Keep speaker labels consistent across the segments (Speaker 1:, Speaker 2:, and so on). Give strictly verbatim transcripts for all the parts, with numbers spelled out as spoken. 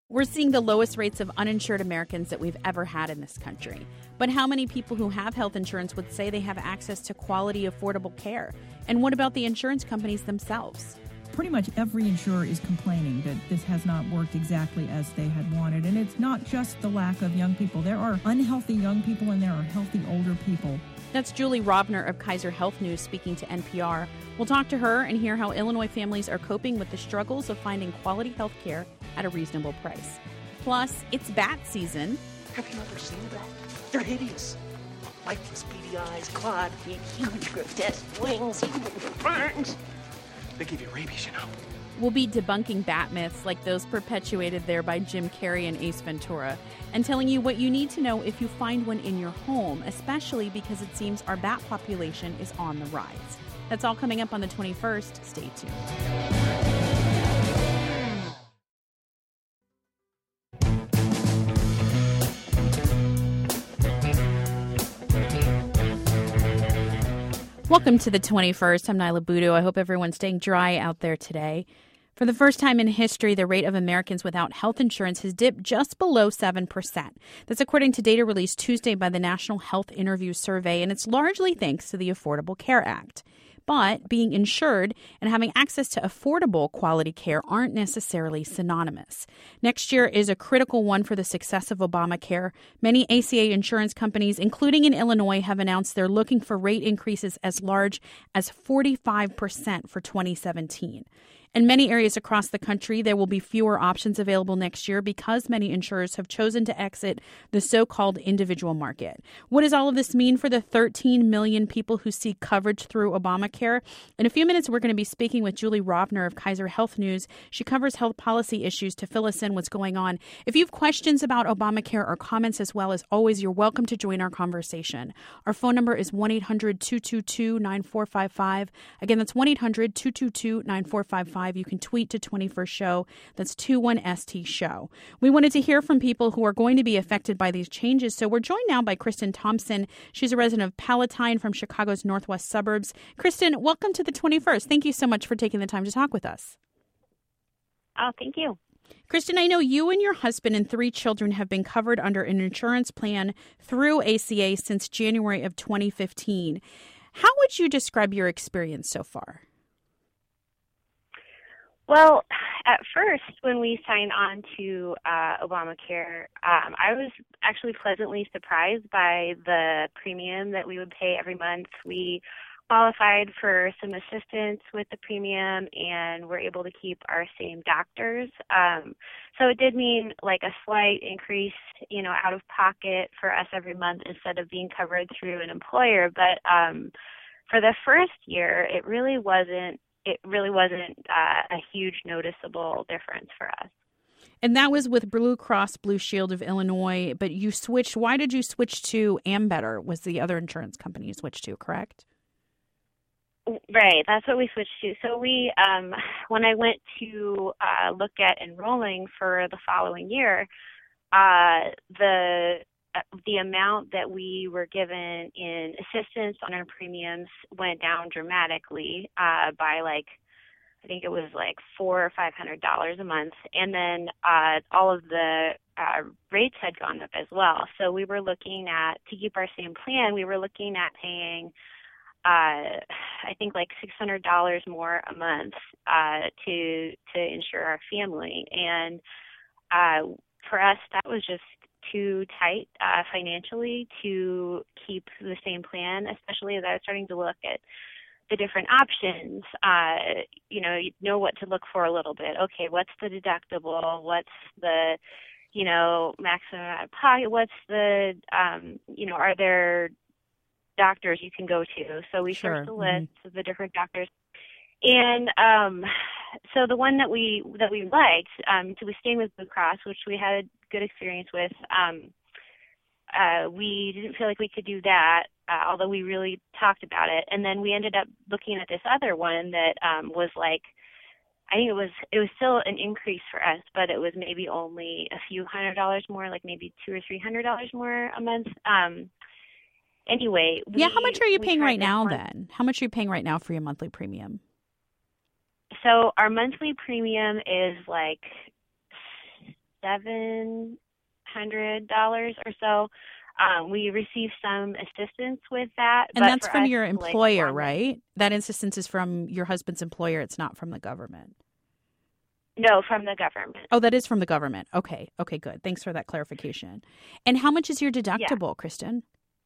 Speaker 1: We're seeing the lowest rates of uninsured Americans that we've ever had in this country. But how many people who have health insurance would say they have access to quality, affordable care? And what about the insurance companies themselves?
Speaker 2: Pretty much every insurer is complaining that this has not worked exactly as they had wanted. And it's not just the lack of young people. There are unhealthy young people and there are healthy older people.
Speaker 1: That's Julie Robner of Kaiser Health News speaking to N P R. We'll talk to her and hear how Illinois families are coping with the struggles of finding quality health care at a reasonable price. Plus, it's bat season.
Speaker 3: Have you ever seen that? They're hideous. Lifeless beady eyes, clawed feet, huge grotesque wings, burns. They give you rabies, you know.
Speaker 1: We'll be debunking bat myths like those perpetuated there by Jim Carrey and Ace Ventura, and telling you what you need to know if you find one in your home, especially because it seems our bat population is on the rise. That's all coming up on the twenty-first. Stay tuned. Welcome to the twenty-first. I'm Nyla Budu. I hope everyone's staying dry out there today. For the first time in history, the rate of Americans without health insurance has dipped just below seven percent. That's according to data released Tuesday by the National Health Interview Survey, and it's largely thanks to the Affordable Care Act. But being insured and having access to affordable quality care aren't necessarily synonymous. Next year is a critical one for the success of Obamacare. Many A C A insurance companies, including in Illinois, have announced they're looking for rate increases as large as forty-five percent for twenty seventeen. In many areas across the country, there will be fewer options available next year because many insurers have chosen to exit the so-called individual market. What does all of this mean for the thirteen million people who seek coverage through Obamacare? In a few minutes, we're going to be speaking with Julie Robner of Kaiser Health News. She covers health policy issues to fill us in what's going on. If you have questions about Obamacare or comments as well, as always, you're welcome to join our conversation. Our phone number is one eight hundred two two two nine four five five. Again, that's one eight hundred two two two nine four five five. You can tweet to twenty-first show. That's two one S T show. We wanted to hear from people who are going to be affected by these changes. So we're joined now by Kristen Thompson. She's a resident of Palatine from Chicago's northwest suburbs. Kristen, welcome to the twenty-first. Thank you so much for taking the time to talk with us.
Speaker 4: Oh, thank you.
Speaker 1: Kristen, I know you and your husband and three children have been covered under an insurance plan through A C A since January of twenty fifteen. How would you describe your experience so far?
Speaker 4: Well, at first, when we signed on to uh, Obamacare, um, I was actually pleasantly surprised by the premium that we would pay every month. We qualified for some assistance with the premium and were able to keep our same doctors. Um, so it did mean like a slight increase, you know, out of pocket for us every month instead of being covered through an employer. But um, for the first year, it really wasn't it really wasn't uh, a huge noticeable difference for us.
Speaker 1: And that was with Blue Cross Blue Shield of Illinois, but you switched. Why did you switch to Ambetter? Was the other insurance company you switched to, correct?
Speaker 4: Right, that's what we switched to. So we, um, when I went to uh, look at enrolling for the following year, uh, the the amount that we were given in assistance on our premiums went down dramatically uh, by like, I think it was like four or five hundred dollars a month, and then uh, all of the uh, rates had gone up as well. So we were looking at, to keep our same plan, we were looking at paying, uh, I think like six hundred dollars more a month uh, to to insure our family, and uh, for us that was just too tight uh, financially to keep the same plan, especially as I was starting to look at the different options. Uh, you know, you know what to look for a little bit. Okay, what's the deductible? What's the, you know, maximum out of pocket? What's the, um, you know, are there doctors you can go to? So we
Speaker 1: Sure.
Speaker 4: searched the list
Speaker 1: Mm-hmm.
Speaker 4: of the different doctors. And um, so the one that we that we liked, um, so we stayed with Blue Cross, which we had a good experience with. Um, uh, we didn't feel like we could do that, uh, although we really talked about it. And then we ended up looking at this other one that um, was like, I think it was it was still an increase for us, but it was maybe only a few hundred dollars more, like maybe two or three hundred dollars more a month. Um, anyway, we,
Speaker 1: yeah. How much are you
Speaker 4: we
Speaker 1: paying
Speaker 4: tried
Speaker 1: right
Speaker 4: this
Speaker 1: now
Speaker 4: one.
Speaker 1: then? How much are you paying right now for your monthly premium?
Speaker 4: So our monthly premium is like seven hundred dollars or so. Um, we receive some assistance with that.
Speaker 1: And
Speaker 4: but
Speaker 1: that's
Speaker 4: for
Speaker 1: from
Speaker 4: us,
Speaker 1: your
Speaker 4: like,
Speaker 1: employer,
Speaker 4: on the-
Speaker 1: right? That assistance is from your husband's employer. It's not from the government.
Speaker 4: No, from the government.
Speaker 1: Oh, that is from the government. Okay. Okay, good. Thanks for that clarification. And how much is your deductible,
Speaker 4: Yeah.
Speaker 1: Kristen?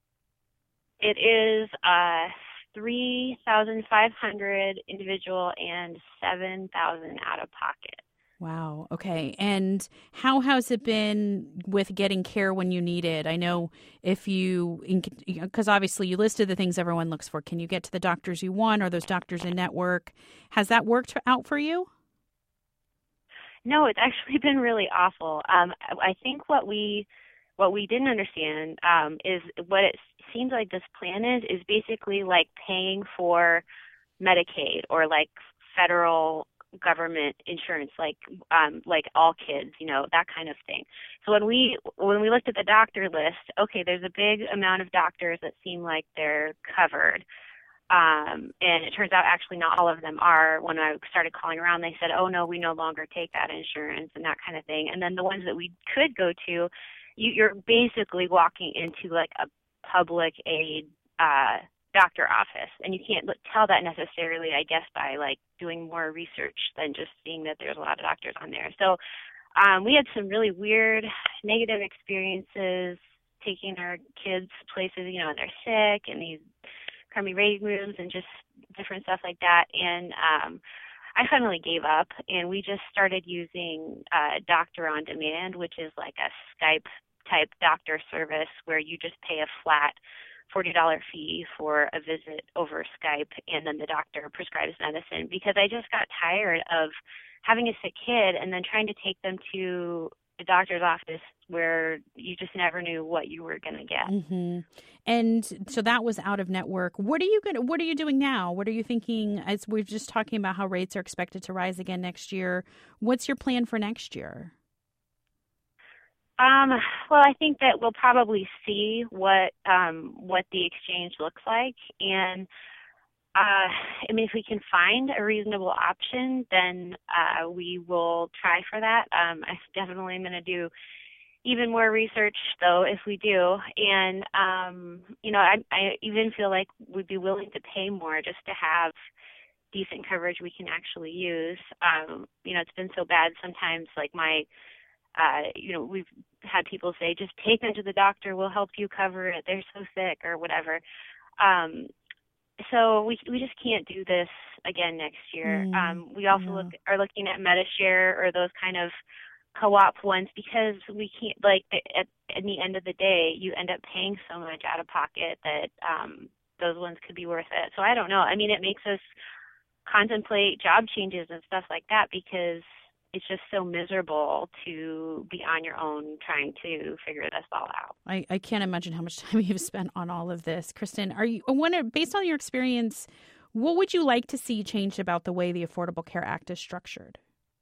Speaker 4: It is uh, three thousand five hundred dollars individual and seven thousand dollars out of pocket.
Speaker 1: Wow. Okay. And how has it been with getting care when you need it? I know if you, because obviously you listed the things everyone looks for. Can you get to the doctors you want or those doctors in network? Has that worked out for you?
Speaker 4: No, it's actually been really awful. Um, I think what we what we didn't understand um, is what it seems like this plan is is basically like paying for Medicaid or like federal government insurance, like um, like all kids, you know, that kind of thing. So when we when we looked at the doctor list, okay, there's a big amount of doctors that seem like they're covered. Um, and it turns out actually not all of them are. When I started calling around, they said, oh, no, we no longer take that insurance and that kind of thing. And then the ones that we could go to, you, you're basically walking into like a public aid uh, doctor office. And you can't look, tell that necessarily, I guess, by like doing more research than just seeing that there's a lot of doctors on there. So um, we had some really weird negative experiences taking our kids places, you know, and they're sick and these crummy waiting rooms and just different stuff like that. And um, I finally gave up, and we just started using uh, Doctor on Demand, which is like a Skype-type doctor service where you just pay a flat forty dollars fee for a visit over Skype, and then the doctor prescribes medicine, because I just got tired of having a sick kid and then trying to take them to a doctor's office where you just never knew what you were going to get.
Speaker 1: Mm-hmm. And so that was out of network. What are you going to, what are you doing now? What are you thinking, as we're just talking about how rates are expected to rise again next year? What's your plan for next year?
Speaker 4: Um, well, I think that we'll probably see what um, what the exchange looks like. And Uh, I mean, if we can find a reasonable option, then uh, we will try for that. Um, I definitely am going to do even more research, though, if we do. And, um, you know, I, I even feel like we'd be willing to pay more just to have decent coverage we can actually use. Um, you know, it's been so bad sometimes, like my, uh, you know, we've had people say, just take them to the doctor, we'll help you cover it, they're so sick, or whatever. Um, So we we just can't do this again next year.
Speaker 1: Mm,
Speaker 4: um, we also
Speaker 1: yeah.
Speaker 4: look are looking at MediShare or those kind of co-op ones, because we can't, like, at, at the end of the day, you end up paying so much out of pocket that um, those ones could be worth it. So I don't know. I mean, it makes us contemplate job changes and stuff like that, because it's just so miserable to be on your own trying to figure this all out.
Speaker 1: I, I can't imagine how much time you've spent on all of this. Kristen, are you, I wonder, based on your experience, what would you like to see changed about the way the Affordable Care Act is structured?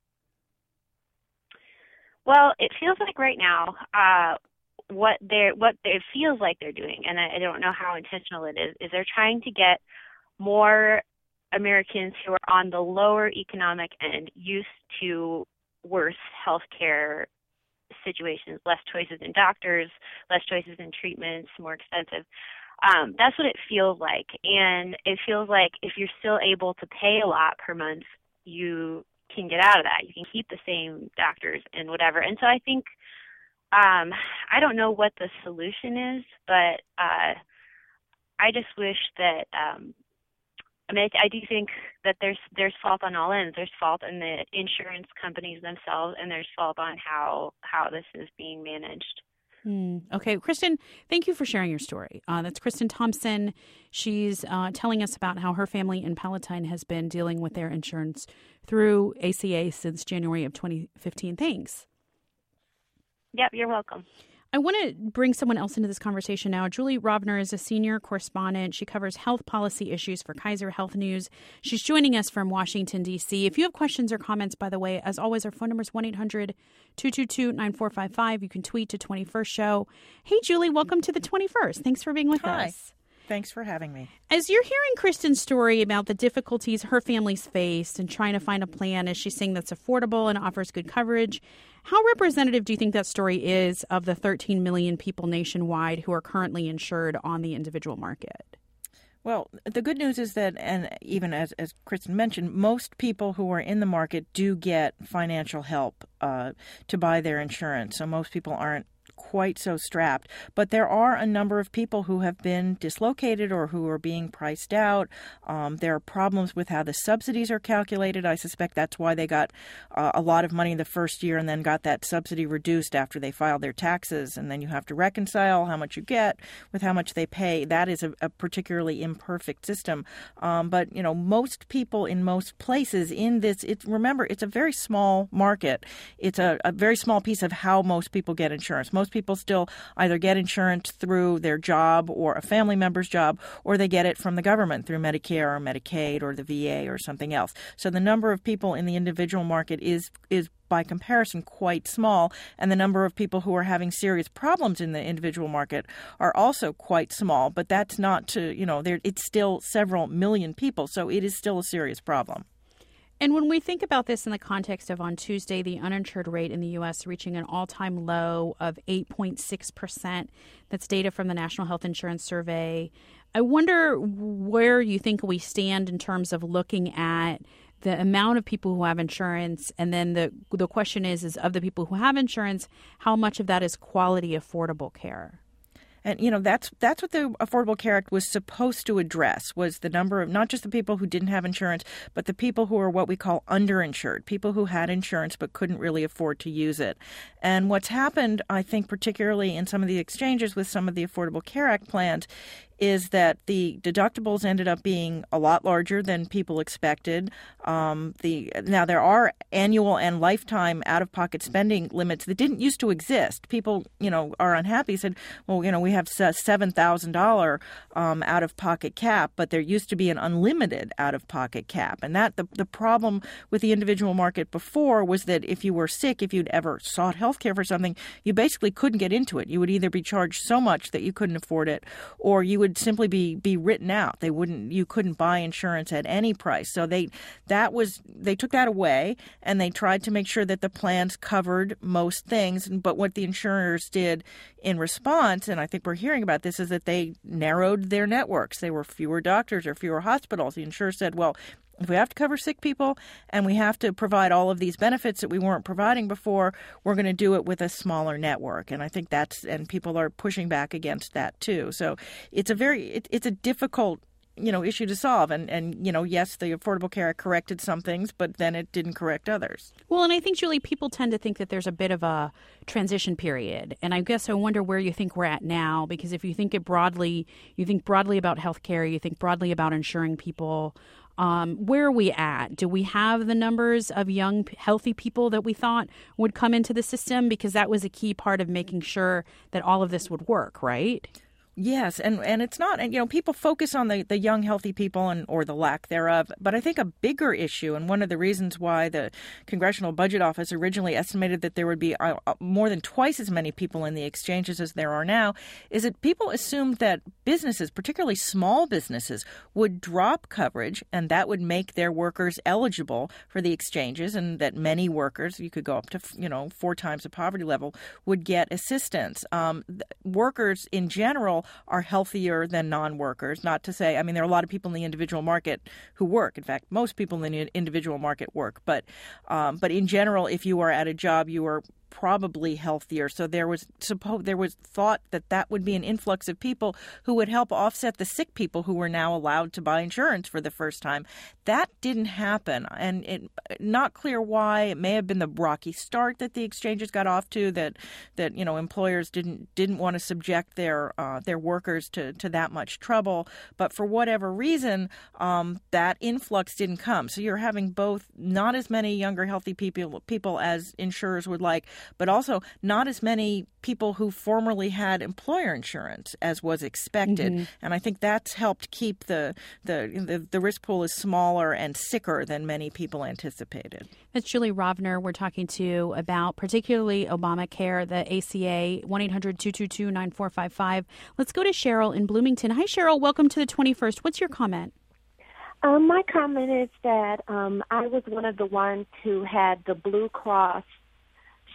Speaker 4: Well, it feels like right now, uh, what they're what it feels like they're doing, and I, I don't know how intentional it is, is they're trying to get more Americans who are on the lower economic end used to worse healthcare situations, less choices in doctors, less choices in treatments, more expensive. Um, that's what it feels like. And it feels like if you're still able to pay a lot per month, you can get out of that. You can keep the same doctors and whatever. And so I think, um, I don't know what the solution is, but uh, I just wish that, um, I mean, I, I do think that there's there's fault on all ends. There's fault in the insurance companies themselves, and there's fault on how how this is being managed.
Speaker 1: Mm, okay. Kristen, thank you for sharing your story. Uh, that's Kristen Thompson. She's uh, telling us about how her family in Palatine has been dealing with their insurance through A C A since January of twenty fifteen. Thanks.
Speaker 4: Yep, you're welcome.
Speaker 1: I want to bring someone else into this conversation now. Julie Rovner is a senior correspondent. She covers health policy issues for Kaiser Health News. She's joining us from Washington, D C. If you have questions or comments, by the way, as always, our phone number is one eight hundred two two two nine four five five. You can tweet to twenty-first show. Hey, Julie, welcome to the twenty-first. Thanks for being with
Speaker 5: Hi.
Speaker 1: us.
Speaker 5: Thanks for having me.
Speaker 1: As you're hearing Kristen's story about the difficulties her family's faced and trying to find a plan, as she's saying, that's affordable and offers good coverage, How representative do you think that story is of the thirteen million people nationwide who are currently insured on the individual market?
Speaker 2: Well, the good news is that, and even as, as Kristen mentioned, most people who are in the market do get financial help uh, to buy their insurance. So most people aren't quite so strapped. But there are a number of people who have been dislocated or who are being priced out. Um, there are problems with how the subsidies are calculated. I suspect that's why they got uh, a lot of money the first year and then got that subsidy reduced after they filed their taxes. And then you have to reconcile how much you get with how much they pay. That is a, a particularly imperfect system. Um, but, you know, most people in most places in this, it's, remember, it's a very small market. It's a, a very small piece of how most people get insurance. Most people still either get insurance through their job or a family member's job, or they get it from the government through Medicare or Medicaid or the V A or something else. So the number of people in the individual market is is by comparison quite small, and the number of people who are having serious problems in the individual market are also quite small. But that's not to, you know, there it's still several million people, so it is still a serious problem.
Speaker 1: And when we think about this in the context of on Tuesday, the uninsured rate in the U S reaching an all-time low of eight point six percent, that's data from the National Health Insurance Survey. I wonder where you think we stand in terms of looking at the amount of people who have insurance. And then the the question is, is of the people who have insurance, how much of that is quality, affordable care?
Speaker 2: And, you know, that's that's what the Affordable Care Act was supposed to address, was the number of not just the people who didn't have insurance, but the people who are what we call underinsured, people who had insurance but couldn't really afford to use it. And what's happened, I think, particularly in some of the exchanges with some of the Affordable Care Act plans, is that the deductibles ended up being a lot larger than people expected. Um, the now, there are annual and lifetime out-of-pocket spending limits that didn't used to exist. People, you know, are unhappy, said, well, you know, we have a seven thousand dollars um, out-of-pocket cap, but there used to be an unlimited out-of-pocket cap. And that the, the problem with the individual market before was that if you were sick, if you'd ever sought health care for something, you basically couldn't get into it. You would either be charged so much that you couldn't afford it, or you would simply be be written out. They wouldn't you couldn't buy insurance at any price. So they that was they took that away, and they tried to make sure that the plans covered most things. But what the insurers did in response, and I think we're hearing about this, is that they narrowed their networks. There were fewer doctors or fewer hospitals. The insurer said, well, if we have to cover sick people and we have to provide all of these benefits that we weren't providing before, we're going to do it with a smaller network. And I think that's, and people are pushing back against that too. So it's a very, it, it's a difficult, you know, issue to solve. And, and, you know, yes, the Affordable Care Act corrected some things, but then it didn't correct others.
Speaker 1: Well, and I think, Julie, people tend to think that there's a bit of a transition period. And I guess I wonder where you think we're at now, because if you think it broadly, you think broadly about healthcare, you think broadly about insuring people. Um, where are we at? Do we have the numbers of young, healthy people that we thought would come into the system? Because that was a key part of making sure that all of this would work, right?
Speaker 2: Yes, and, and it's not, and you know, people focus on the, the young, healthy people and or the lack thereof. But I think a bigger issue, and one of the reasons why the Congressional Budget Office originally estimated that there would be uh, more than twice as many people in the exchanges as there are now, is that people assumed that businesses, particularly small businesses, would drop coverage, and that would make their workers eligible for the exchanges, and that many workers, you could go up to, you know, four times the poverty level, would get assistance. Um, workers in general are healthier than non-workers. Not to say, I mean, there are a lot of people in the individual market who work. In fact, most people in the individual market work. But, um, but in general, if you are at a job, you are probably healthier. So there was supposed there was thought that that would be an influx of people who would help offset the sick people who were now allowed to buy insurance for the first time. That didn't happen, and it not clear why. It may have been the rocky start that the exchanges got off to, that that you know employers didn't didn't want to subject their uh, their workers to to that much trouble. But for whatever reason, um, that influx didn't come. So you're having both not as many younger healthy people people as insurers would like, but also not as many people who formerly had employer insurance as was expected. Mm-hmm. And I think that's helped keep the, the the the risk pool is smaller and sicker than many people anticipated.
Speaker 1: That's Julie Rovner we're talking to about particularly Obamacare, the A C A, one eight hundred two two two nine four five five. Let's go to Cheryl in Bloomington. Hi, Cheryl. Welcome to the twenty-first. What's your comment?
Speaker 5: Um, my comment is that um, I was one of the ones who had the Blue Cross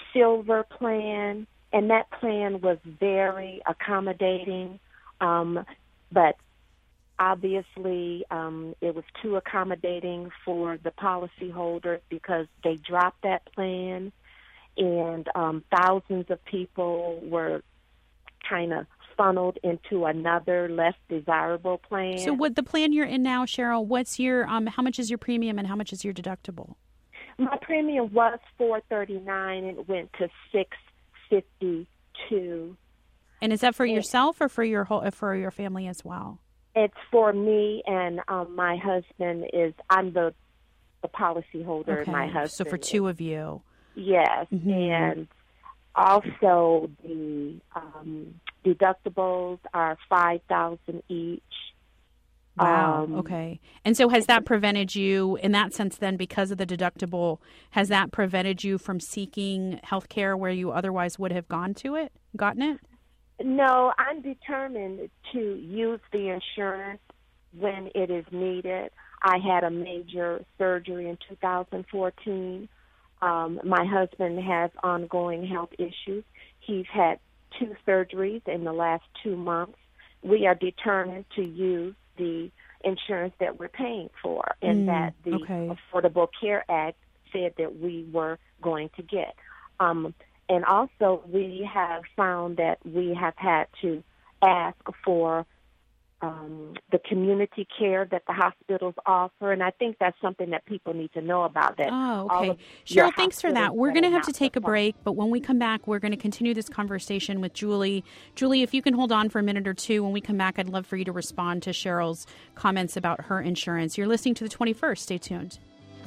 Speaker 5: silver plan, and that plan was very accommodating, um, but obviously um, it was too accommodating for the policyholders because they dropped that plan, and um, thousands of people were kind of funneled into another less desirable plan.
Speaker 1: So what the plan you're in now, Cheryl, what's your um how much is your premium and how much is your deductible?
Speaker 5: My premium was four thirty-nine and it went to six fifty-two.
Speaker 1: And is that for
Speaker 5: and
Speaker 1: yourself or for your whole for your family as well?
Speaker 5: It's for me, and um, my husband is I'm the the policy holder.
Speaker 1: Okay.
Speaker 5: My husband.
Speaker 1: So for two of you.
Speaker 5: Yes,
Speaker 1: mm-hmm.
Speaker 5: and also the um, deductibles are five thousand each.
Speaker 1: Wow.
Speaker 5: Um,
Speaker 1: okay. And so has that prevented you, in that sense then, because of the deductible, has that prevented you from seeking health care where you otherwise would have gone to it, gotten it?
Speaker 5: No, I'm determined to use the insurance when it is needed. I had a major surgery in two thousand fourteen. Um, my husband has ongoing health issues. He's had two surgeries in the last two months. We are determined to use the insurance that we're paying for, and
Speaker 1: mm,
Speaker 5: that the
Speaker 1: okay.
Speaker 5: Affordable Care Act said that we were going to get. Um, and also, we have found that we have had to ask for um, the community care that the hospitals offer, and I think that's something that people need to know about. That
Speaker 1: oh,
Speaker 5: all
Speaker 1: okay.
Speaker 5: of
Speaker 1: Cheryl, thanks for that. We're going to have to take a
Speaker 5: perform.
Speaker 1: break, but when we come back, we're going to continue this conversation with Julie. Julie, if you can hold on for a minute or two, when we come back, I'd love for you to respond to Cheryl's comments about her insurance. You're listening to The twenty-first. Stay tuned.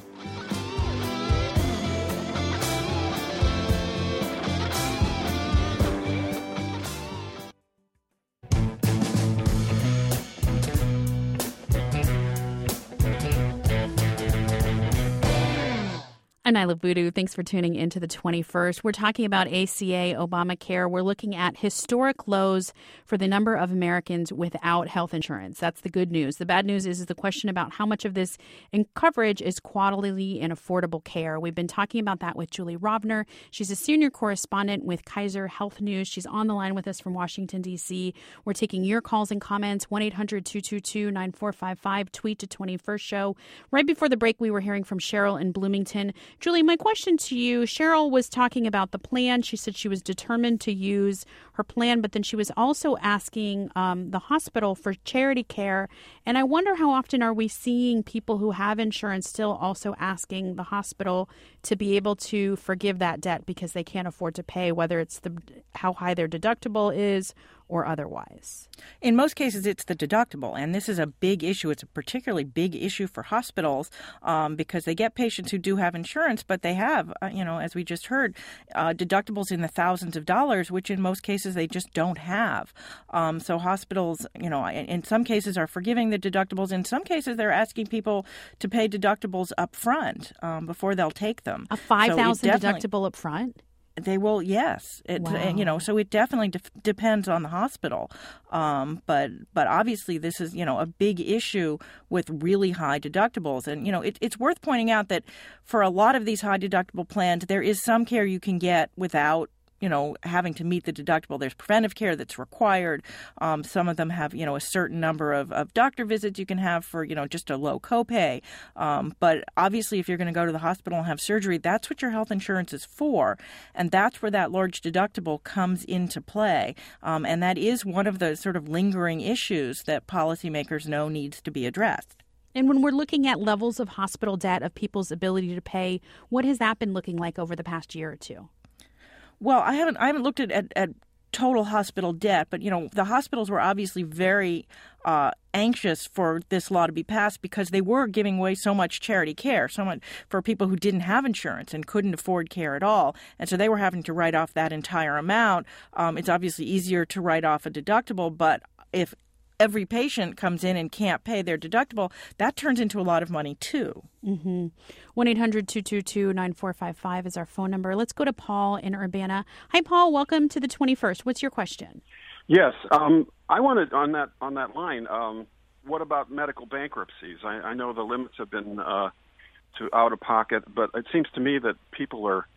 Speaker 1: I'm Nyla Voodoo. Thanks for tuning into The twenty-first. We're talking about A C A, Obamacare. We're looking at historic lows for the number of Americans without health insurance. That's the good news. The bad news is, is the question about how much of this in coverage is quality and affordable care. We've been talking about that with Julie Rovner. She's a senior correspondent with Kaiser Health News. She's on the line with us from Washington, D C. We're taking your calls and comments, one eight hundred two two two nine four five five, tweet to twenty-first show. Right before the break, we were hearing from Cheryl in Bloomington. Julie, my question to you, Cheryl was talking about the plan. She said she was determined to use her plan, but then she was also asking um, the hospital for charity care. And I wonder how often are we seeing people who have insurance still also asking the hospital to be able to forgive that debt because they can't afford to pay, whether it's the how high their deductible is or otherwise?
Speaker 2: In most cases, it's the deductible, and this is a big issue. It's a particularly big issue for hospitals um, because they get patients who do have insurance, but they have, uh, you know, as we just heard, uh, deductibles in the thousands of dollars, which in most cases they just don't have. Um, so hospitals, you know, in, in some cases are forgiving the deductibles. In some cases, they're asking people to pay deductibles up front um, before they'll take them.
Speaker 1: A five thousand
Speaker 2: so
Speaker 1: deductible up front?
Speaker 2: They will, yes. It,
Speaker 1: wow.
Speaker 2: You know, so it definitely de- depends on the hospital. Um, but but obviously this is, you know, a big issue with really high deductibles. And, you know, it, it's worth pointing out that for a lot of these high deductible plans, there is some care you can get without, you know, having to meet the deductible. There's preventive care that's required. Um, some of them have, you know, a certain number of, of doctor visits you can have for, you know, just a low copay. Um, but obviously, if you're going to go to the hospital and have surgery, that's what your health insurance is for. And that's where that large deductible comes into play. Um, and that is one of the sort of lingering issues that policymakers know needs to be addressed.
Speaker 1: And when we're looking at levels of hospital debt, of people's ability to pay, what has that been looking like over the past year or two?
Speaker 2: Well, I haven't I haven't looked at, at, at total hospital debt, but, you know, the hospitals were obviously very uh, anxious for this law to be passed because they were giving away so much charity care, so much for people who didn't have insurance and couldn't afford care at all. And so they were having to write off that entire amount. Um, it's obviously easier to write off a deductible, but if every patient comes in and can't pay their deductible, that turns into a lot of money, too.
Speaker 1: Mm-hmm. one eight hundred two two two nine four five five is our phone number. Let's go to Paul in Urbana. Hi, Paul. Welcome to The twenty-first. What's your question?
Speaker 6: Yes. Um, I wanted on that on that line, um, what about medical bankruptcies? I, I know the limits have been uh, to out-of-pocket, but it seems to me that people are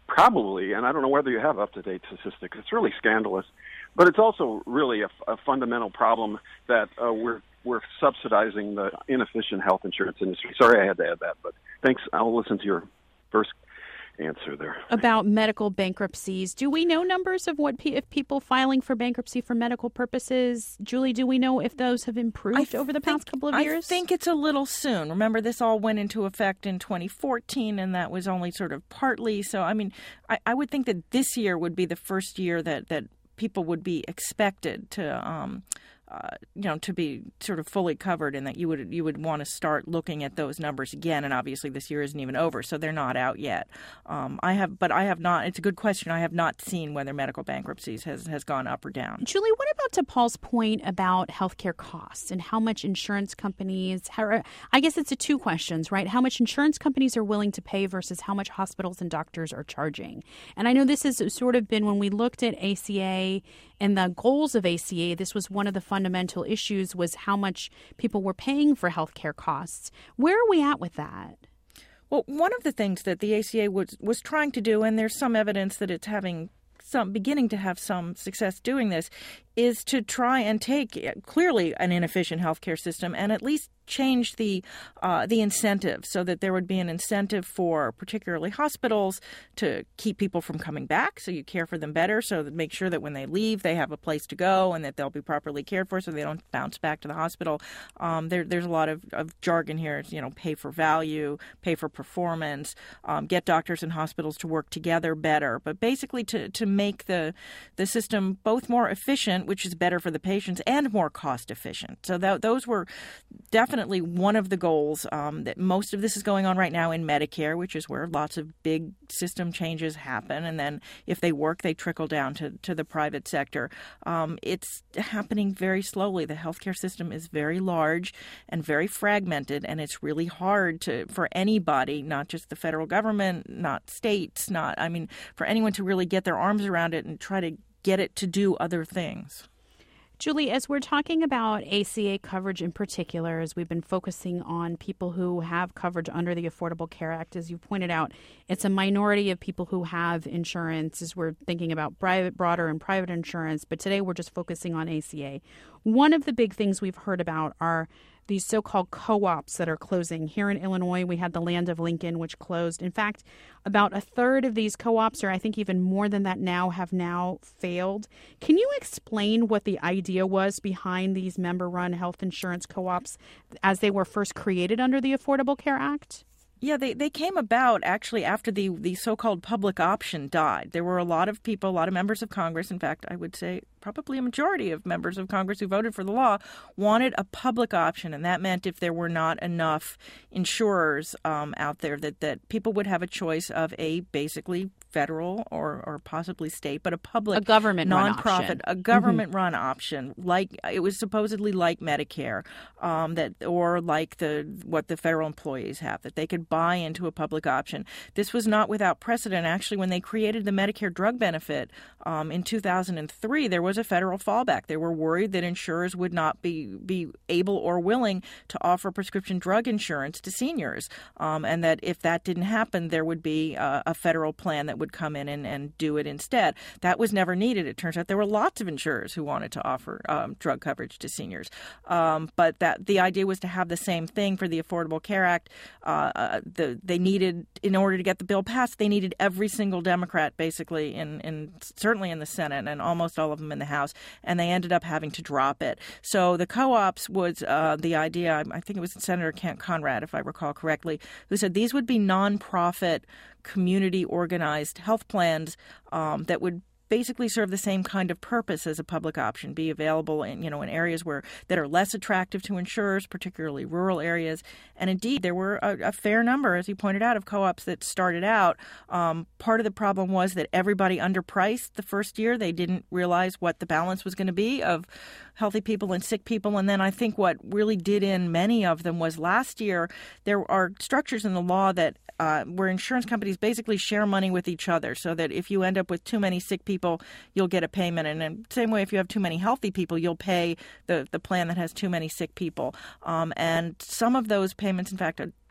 Speaker 6: probably, and I don't know whether you have up-to-date statistics, it's really scandalous. But it's also really a, a fundamental problem that uh, we're we're subsidizing the inefficient health insurance industry. Sorry I had to add that, but thanks. I'll listen to your first answer there.
Speaker 1: About medical bankruptcies. Do we know numbers of what pe- if people filing for bankruptcy for medical purposes? Julie, do we know if those have improved over the
Speaker 2: think,
Speaker 1: past couple of years?
Speaker 2: I think it's a little soon. Remember, this all went into effect in twenty fourteen, and that was only sort of partly. So, I mean, I, I would think that this year would be the first year that, that people would be expected to um, Uh, you know, to be sort of fully covered, and that you would you would want to start looking at those numbers again. And obviously, this year isn't even over, so they're not out yet. Um, I have, but I have not. It's a good question. I have not seen whether medical bankruptcies has has gone up or down.
Speaker 1: Julie, what about to Paul's point about healthcare costs and how much insurance companies? How, I guess it's a two questions, right? How much insurance companies are willing to pay versus how much hospitals and doctors are charging. And I know this has sort of been when we looked at A C A and the goals of A C A. This was one of the fundamental issues was how much people were paying for healthcare costs. Where are we at with that?
Speaker 2: Well, one of the things that the A C A was was trying to do, and there's some evidence that it's having some beginning to have some success doing this, is to try and take clearly an inefficient healthcare system and at least change the uh, the incentive so that there would be an incentive for particularly hospitals to keep people from coming back. So you care for them better, so that make sure that when they leave, they have a place to go and that they'll be properly cared for so they don't bounce back to the hospital. Um, there, there's a lot of, of jargon here. It's, you know, pay for value, pay for performance, um, get doctors and hospitals to work together better. But basically to, to make the, the system both more efficient, which is better for the patients, and more cost efficient. So that, those were definitely one of the goals. Um, that most of this is going on right now in Medicare, which is where lots of big system changes happen. And then if they work, they trickle down to, to the private sector. Um, it's happening very slowly. The healthcare system is very large and very fragmented, and it's really hard to for anybody, not just the federal government, not states, not I mean, for anyone to really get their arms around it and try to get it to do other things.
Speaker 1: Julie, as we're talking about A C A coverage in particular, as we've been focusing on people who have coverage under the Affordable Care Act, as you pointed out, it's a minority of people who have insurance as we're thinking about private, broader and private insurance. But today we're just focusing on A C A. One of the big things we've heard about are these so-called co-ops that are closing. Here in Illinois, we had the Land of Lincoln, which closed. In fact, about a third of these co-ops, or I think even more than that now, have now failed. Can you explain what the idea was behind these member-run health insurance co-ops as they were first created under the Affordable Care Act?
Speaker 2: Yeah, they, they came about actually after the, the so-called public option died. There were a lot of people, a lot of members of Congress, in fact, I would say probably a majority of members of Congress who voted for the law, wanted a public option. And that meant if there were not enough insurers um, out there, that, that people would have a choice of a basically federal or, or possibly state, but a public
Speaker 1: a government
Speaker 2: nonprofit, a government-run mm-hmm. option, like it was supposedly like Medicare, um, that or like the what the federal employees have, that they could buy into a public option. This was not without precedent. Actually, when they created the Medicare drug benefit um, in two thousand three, there was a federal fallback. They were worried that insurers would not be be able or willing to offer prescription drug insurance to seniors, um, and that if that didn't happen, there would be a, a federal plan that would come in and, and do it instead. That was never needed. It turns out there were lots of insurers who wanted to offer um, drug coverage to seniors. Um, but that the idea was to have the same thing for the Affordable Care Act. Uh, uh, the, they needed, in order to get the bill passed, they needed every single Democrat basically, in, in certainly in the Senate and almost all of them in the House, and they ended up having to drop it. So the co-ops was uh, the idea, I think it was Senator Kent Conrad, if I recall correctly, who said these would be nonprofit, community-organized health plans um, that would basically serve the same kind of purpose as a public option, be available in, you know, in areas where that are less attractive to insurers, particularly rural areas. And indeed, there were a, a fair number, as you pointed out, of co-ops that started out. Um, part of the problem was that everybody underpriced the first year. They didn't realize what the balance was going to be of healthy people and sick people. And then I think what really did in many of them was last year, there are structures in the law that uh, where insurance companies basically share money with each other, so that if you end up with too many sick people, you'll get a payment. And in the same way, if you have too many healthy people, you'll pay the, the plan that has too many sick people. Um, and some of those payments, in fact,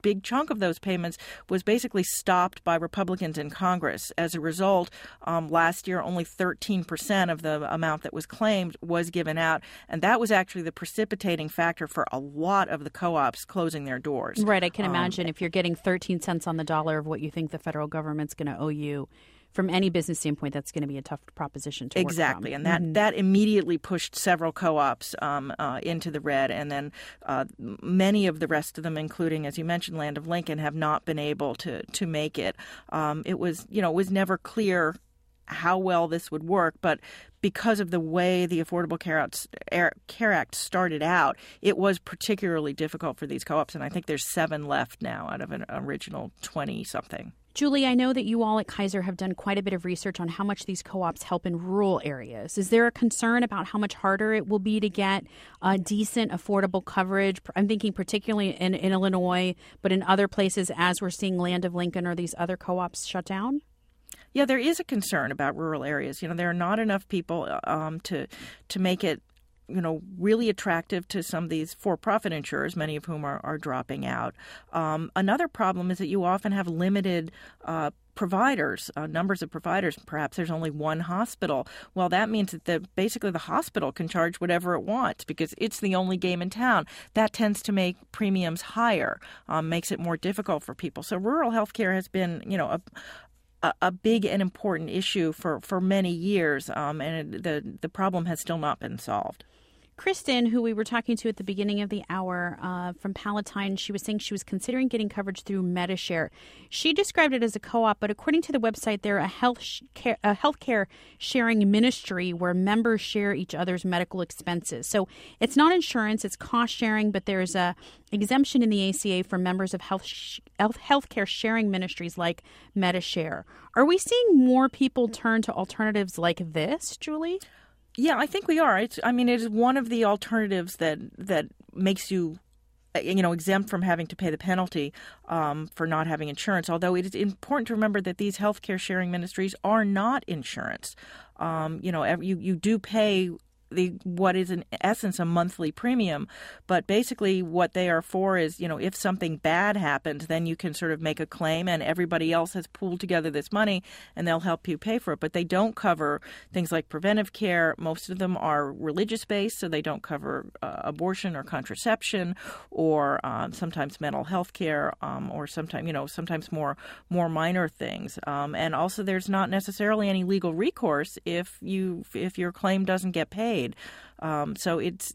Speaker 2: big chunk of those payments was basically stopped by Republicans in Congress. As a result, um, last year only thirteen percent of the amount that was claimed was given out, and that was actually the precipitating factor for a lot of the co-ops closing their doors.
Speaker 1: Right. I can
Speaker 2: Um,
Speaker 1: imagine if you're getting thirteen cents on the dollar of what you think the federal government's going to owe you, from any business standpoint, that's going to be a tough proposition to
Speaker 2: Exactly,
Speaker 1: work from.
Speaker 2: and that,
Speaker 1: Mm-hmm.
Speaker 2: that immediately pushed several co-ops um, uh, into the red, and then uh, many of the rest of them, including, as you mentioned, Land of Lincoln, have not been able to to make it. Um, it was, you know, it was never clear how well this would work, but because of the way the Affordable Care Act, Care Act started out, it was particularly difficult for these co-ops, and I think there's seven left now out of an original twenty-something.
Speaker 1: Julie, I know that you all at Kaiser have done quite a bit of research on how much these co-ops help in rural areas. Is there a concern about how much harder it will be to get uh, decent, affordable coverage? I'm thinking particularly in, in Illinois, but in other places as we're seeing Land of Lincoln or these other co-ops shut down?
Speaker 2: Yeah, there is a concern about rural areas. You know, there are not enough people um, to to make it, you know, really attractive to some of these for-profit insurers, many of whom are, are dropping out. Um, another problem is that you often have limited uh, providers, uh, numbers of providers. Perhaps there's only one hospital. Well, that means that the, basically the hospital can charge whatever it wants because it's the only game in town. That tends to make premiums higher, um, makes it more difficult for people. So rural health care has been, you know, a a big and important issue for, for many years, um, and the the problem has still not been solved.
Speaker 1: Kristen, who we were talking to at the beginning of the hour uh, from Palatine, she was saying she was considering getting coverage through Medi-Share. She described it as a co-op, but according to the website, they're a health sh- care, a healthcare sharing ministry where members share each other's medical expenses. So it's not insurance, it's cost sharing, but there's a exemption in the A C A for members of health sh- healthcare sharing ministries like Medi-Share. Are we seeing more people turn to alternatives like this, Julie?
Speaker 2: Yeah, I think we are. It's, I mean, it is one of the alternatives that that makes you, you know, exempt from having to pay the penalty um, for not having insurance. Although it is important to remember that these healthcare sharing ministries are not insurance. Um, you know, you you do pay the what is in essence a monthly premium, but basically what they are for is, you know, if something bad happens, then you can sort of make a claim and everybody else has pooled together this money and they'll help you pay for it. But they don't cover things like preventive care. Most of them are religious based, so they don't cover uh, abortion or contraception or um, sometimes mental health care um, or sometimes, you know, sometimes more more minor things. Um, and also there's not necessarily any legal recourse if you if your claim doesn't get paid. Um, so it's,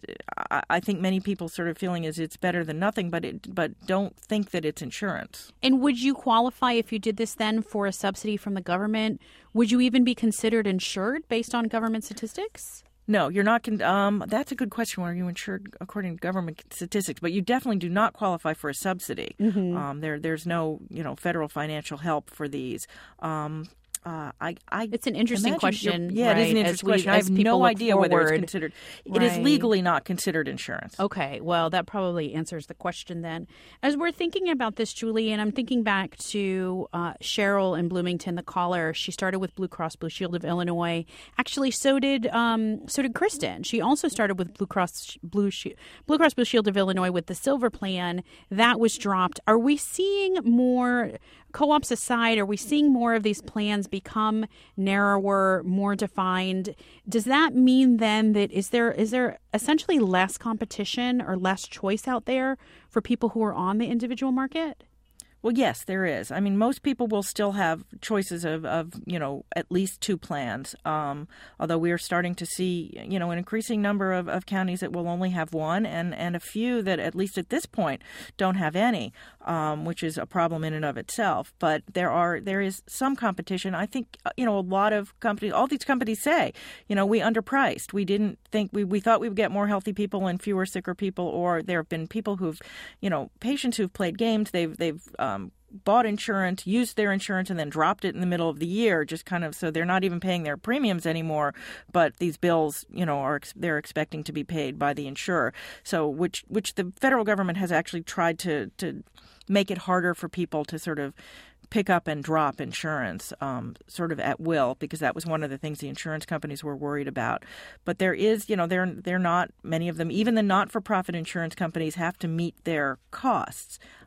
Speaker 2: I think many people sort of feeling is it's better than nothing, but it, but don't think that it's insurance.
Speaker 1: And would you qualify if you did this then for a subsidy from the government? Would you even be considered insured based on government statistics?
Speaker 2: No, you're not. Con- um, that's a good question. Are you insured according to government statistics? But you definitely do not qualify for a subsidy. Mm-hmm. Um, there, there's no, you know, federal financial help for these. Um, Uh, I, I
Speaker 1: it's an interesting question.
Speaker 2: Yeah,
Speaker 1: right,
Speaker 2: it is an interesting
Speaker 1: we,
Speaker 2: question. I have no idea
Speaker 1: forward.
Speaker 2: whether it's considered. It
Speaker 1: right.
Speaker 2: is legally not considered insurance.
Speaker 1: Okay, well, that probably answers the question then. As we're thinking about this, Julie, and I'm thinking back to uh, Cheryl in Bloomington, the caller. She started with Blue Cross Blue Shield of Illinois. Actually, so did um, so did Kristen. She also started with Blue Cross Blue Shield, Blue Cross Blue Shield of Illinois with the Silver Plan. That was dropped. Are we seeing more? Co-ops aside, are we seeing more of these plans become narrower, more defined? Does that mean then that is there is there essentially less competition or less choice out there for people who are on the individual market?
Speaker 2: Well, yes, there is. I mean, most people will still have choices of, of you know, at least two plans, um, although we are starting to see, you know, an increasing number of, of counties that will only have one and, and a few that, at least at this point, don't have any, um, which is a problem in and of itself. But there are there is some competition. I think, you know, a lot of companies, all these companies say, you know, we underpriced. We didn't think, we, we thought we would get more healthy people and fewer sicker people, or there have been people who've, you know, patients who've played games, they've, they've, Um, bought insurance, used their insurance, and then dropped it in the middle of the year, just kind of so they're not even paying their premiums anymore. But these bills, you know, are they're expecting to be paid by the insurer. So which which the federal government has actually tried to to make it harder for people to sort of pick up and drop insurance um, sort of at will, because that was one of the things the insurance companies were worried about. But there is, you know, they're, they're not, many of them, even the not-for-profit insurance companies have to meet their costs.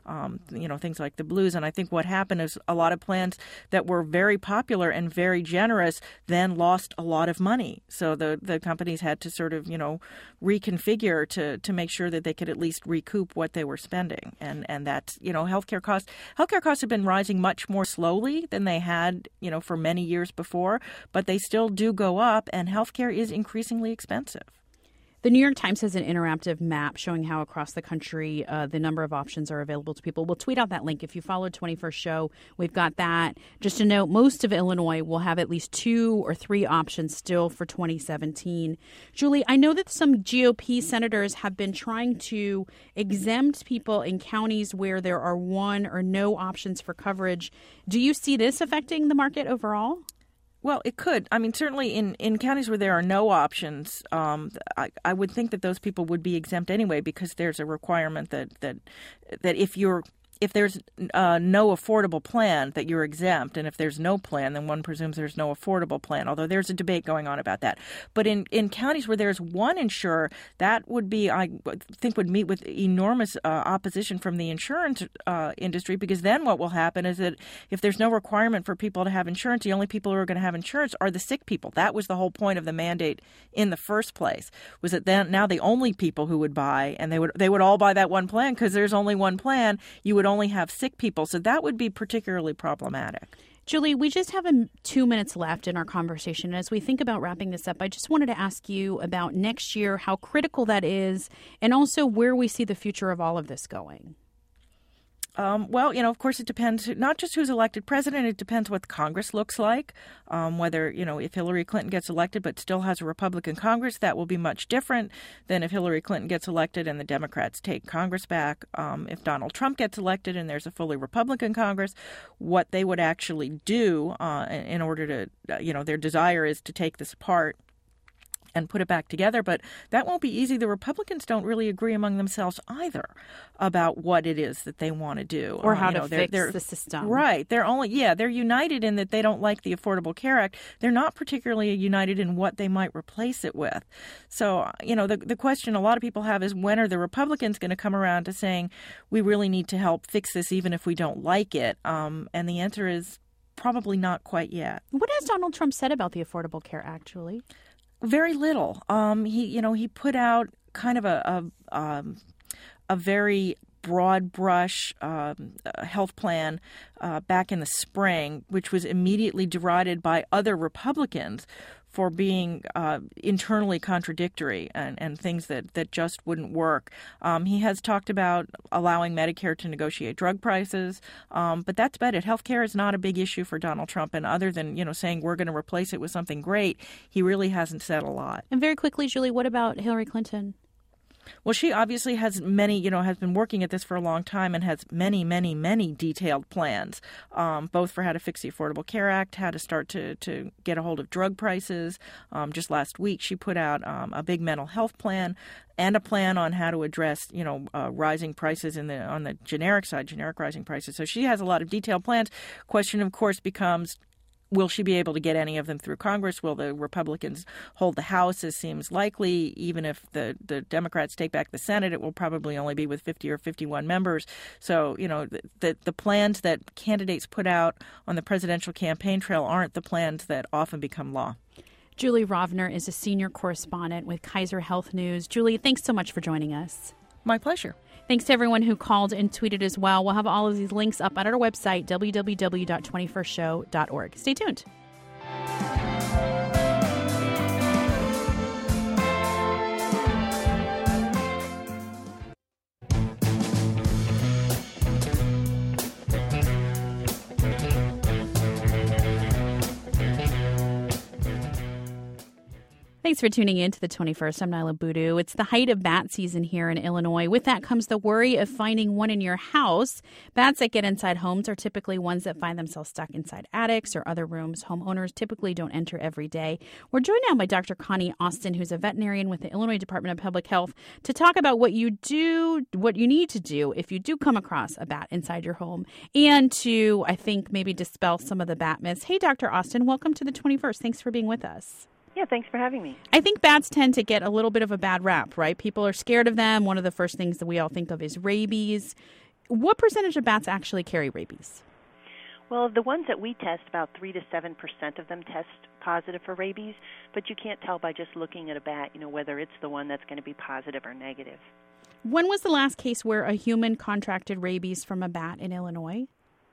Speaker 2: um, you know, things like the Blues. And I think what happened is a lot of plans that were very popular and very generous then lost a lot of money. So the, the companies had to sort of, you know, reconfigure to, to make sure that they could at least recoup what they were spending. And, and that's, you know, healthcare costs. Healthcare costs have been rising much more slowly than they had, you know, for many years before, but they still do go up, and healthcare is increasingly expensive.
Speaker 1: The New York Times has an interactive map showing how across the country uh, the number of options are available to people. We'll tweet out that link. If you follow twenty-first Show, we've got that. Just to note, most of Illinois will have at least two or three options still for twenty seventeen. Julie, I know that some G O P senators have been trying to exempt people in counties where there are one or no options for coverage. Do you see this affecting the market overall?
Speaker 2: Well, it could. I mean, certainly in, in counties where there are no options, um, I, I would think that those people would be exempt anyway, because there's a requirement that that, that if you're if there's uh, no affordable plan, that you're exempt. And if there's no plan, then one presumes there's no affordable plan, although there's a debate going on about that. But in, in counties where there's one insurer, that would be, I think, would meet with enormous uh, opposition from the insurance uh, industry, because then what will happen is that if there's no requirement for people to have insurance, the only people who are going to have insurance are the sick people. That was the whole point of the mandate in the first place, was that then now the only people who would buy, and they would they would all buy that one plan because there's only one plan, you would only have sick people. So that would be particularly problematic.
Speaker 1: Julie, we just have a, two minutes left in our conversation. As we think about wrapping this up, I just wanted to ask you about next year, how critical that is, and also where we see the future of all of this going.
Speaker 2: Um, well, you know, of course, it depends not just who's elected president. It depends what Congress looks like, um, whether, you know, if Hillary Clinton gets elected but still has a Republican Congress, that will be much different than if Hillary Clinton gets elected and the Democrats take Congress back. Um, if Donald Trump gets elected and there's a fully Republican Congress, what they would actually do uh, in order to, you know, their desire is to take this apart and put it back together. But that won't be easy. The Republicans don't really agree among themselves either about what it is that they want to do.
Speaker 1: Or how
Speaker 2: uh, you
Speaker 1: to
Speaker 2: know,
Speaker 1: fix
Speaker 2: they're, they're,
Speaker 1: the system.
Speaker 2: Right. They're only, yeah, they're united in that they don't like the Affordable Care Act. They're not particularly united in what they might replace it with. So, you know, the, the question a lot of people have is, when are the Republicans going to come around to saying, we really need to help fix this even if we don't like it? Um, and the answer is probably not quite yet.
Speaker 1: What has Donald Trump said about the Affordable Care Act, Julie?
Speaker 2: Very little. Um, he, you know, he put out kind of a a, um, a very broad brush um, health plan uh, back in the spring, which was immediately derided by other Republicans for being uh, internally contradictory and, and things that, that just wouldn't work. Um, he has talked about allowing Medicare to negotiate drug prices, um, but that's about it. Healthcare is not a big issue for Donald Trump, and other than, you know, saying we're going to replace it with something great, he really hasn't said a lot.
Speaker 1: And very quickly, Julie, what about Hillary Clinton?
Speaker 2: Well, she obviously has many, you know, has been working at this for a long time and has many, many, many detailed plans, um, both for how to fix the Affordable Care Act, how to start to, to get a hold of drug prices. Um, just last week, she put out um, a big mental health plan and a plan on how to address, you know, uh, rising prices in the on the generic side, generic rising prices. So she has a lot of detailed plans. Question, of course, becomes, will she be able to get any of them through Congress? Will the Republicans hold the House, as seems likely? Even if the, the Democrats take back the Senate, it will probably only be with fifty or fifty-one members. So, you know, the, the, the plans that candidates put out on the presidential campaign trail aren't the plans that often become law.
Speaker 1: Julie Rovner is a senior correspondent with Kaiser Health News. Julie, thanks so much for joining us.
Speaker 2: My pleasure.
Speaker 1: Thanks to everyone who called and tweeted as well. We'll have all of these links up at our website, w w w dot twenty-first show dot org. Stay tuned. Thanks for tuning in to the twenty-first. I'm Nyla Boodoo. It's the height of bat season here in Illinois. With that comes the worry of finding one in your house. Bats that get inside homes are typically ones that find themselves stuck inside attics or other rooms homeowners typically don't enter every day. We're joined now by Doctor Connie Austin, who's a veterinarian with the Illinois Department of Public Health, to talk about what you do, what you need to do if you do come across a bat inside your home, and to, I think, maybe dispel some of the bat myths. Hey, Doctor Austin, welcome to the twenty-first. Thanks for being with us.
Speaker 7: Yeah, thanks for having me.
Speaker 1: I think bats tend to get a little bit of a bad rap, right? People are scared of them. One of the first things that we all think of is rabies. What percentage of bats actually carry rabies?
Speaker 7: Well, the ones that we test, about three to seven percent of them test positive for rabies, but you can't tell by just looking at a bat, you know, whether it's the one that's going to be positive or negative.
Speaker 1: When was the last case where a human contracted rabies from a bat in Illinois?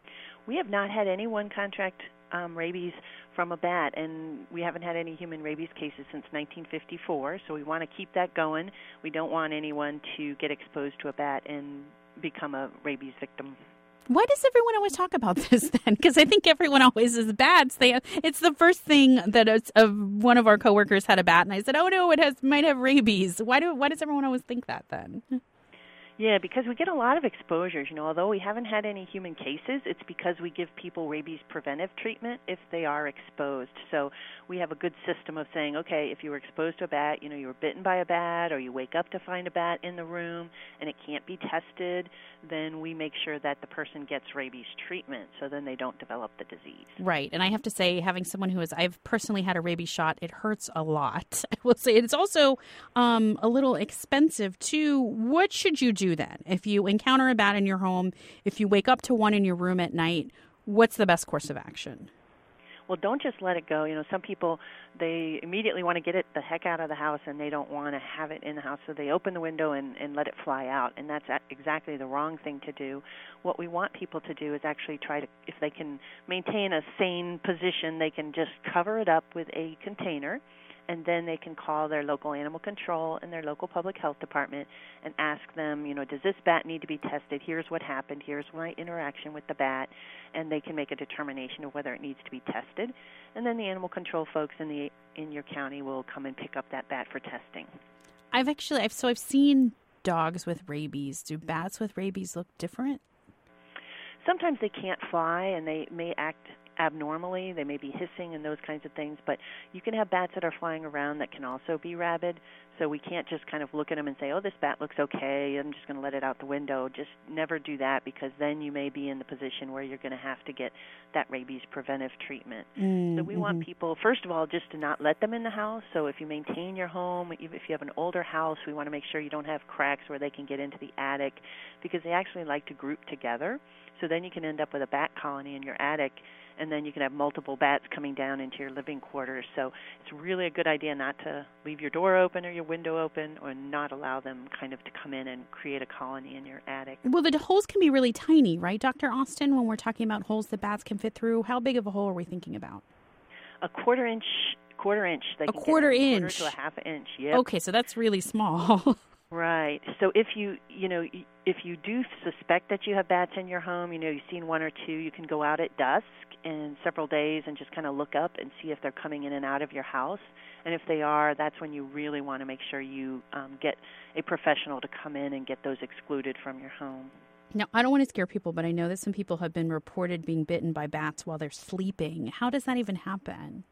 Speaker 7: We have not had anyone contract um, rabies from a bat, and we haven't had any human rabies cases since nineteen fifty-four, so we want to keep that going. We don't want anyone to get exposed to a bat and become a rabies victim.
Speaker 1: Why does everyone always talk about this then? Because I think everyone always is bats. They have, it's the first thing that it's, uh, one of our coworkers had a bat, and I said, "Oh no, it has might have rabies." Why do why does everyone always think that then?
Speaker 7: Yeah, because we get a lot of exposures. You know, although we haven't had any human cases, it's because we give people rabies preventive treatment if they are exposed. So we have a good system of saying, okay, if you were exposed to a bat, you know, you were bitten by a bat, or you wake up to find a bat in the room and it can't be tested, then we make sure that the person gets rabies treatment so then they don't develop the disease.
Speaker 1: Right. And I have to say, having someone who is, I've personally had a rabies shot, it hurts a lot. I will say it's also um, a little expensive too. What should you do then? If you encounter a bat in your home, if you wake up to one in your room at night, what's the best course of action?
Speaker 7: Well, don't just let it go. You know, some people, they immediately want to get it the heck out of the house, and they don't want to have it in the house, so they open the window and, and let it fly out, and that's exactly the wrong thing to do. What we want people to do is actually try to, if they can maintain a sane position, they can just cover it up with a container, and then they can call their local animal control and their local public health department and ask them, you know, does this bat need to be tested? Here's what happened. Here's my interaction with the bat. And they can make a determination of whether it needs to be tested. And then the animal control folks in the in your county will come and pick up that bat for testing.
Speaker 1: I've actually, I've, so I've seen dogs with rabies. Do bats with rabies look different?
Speaker 7: Sometimes they can't fly and they may act abnormally. They may be hissing and those kinds of things, but you can have bats that are flying around that can also be rabid, so we can't just kind of look at them and say, oh, this bat looks okay, I'm just going to let it out the window. Just never do that, because then you may be in the position where you're going to have to get that rabies preventive treatment. Mm-hmm. So we want people, first of all, just to not let them in the house. So if you maintain your home, even if you have an older house, we want to make sure you don't have cracks where they can get into the attic, because they actually like to group together. So then you can end up with a bat colony in your attic, and then you can have multiple bats coming down into your living quarters. So it's really a good idea not to leave your door open or your window open, or not allow them kind of to come in and create a colony in your attic.
Speaker 1: Well, the holes can be really tiny, right, Doctor Austin, when we're talking about holes that bats can fit through? How big of a hole are we thinking about?
Speaker 7: A quarter inch, quarter inch. They
Speaker 1: a
Speaker 7: can
Speaker 1: quarter
Speaker 7: get a
Speaker 1: inch?
Speaker 7: Quarter to a half inch, yeah.
Speaker 1: Okay, so that's really small.
Speaker 7: Right. So if you, you know, if you do suspect that you have bats in your home, you know, you've seen one or two, you can go out at dusk in several days and just kind of look up and see if they're coming in and out of your house. And if they are, that's when you really want to make sure you um, get a professional to come in and get those excluded from your home.
Speaker 1: Now, I don't want to scare people, but I know that some people have been reported being bitten by bats while they're sleeping. How does that even happen?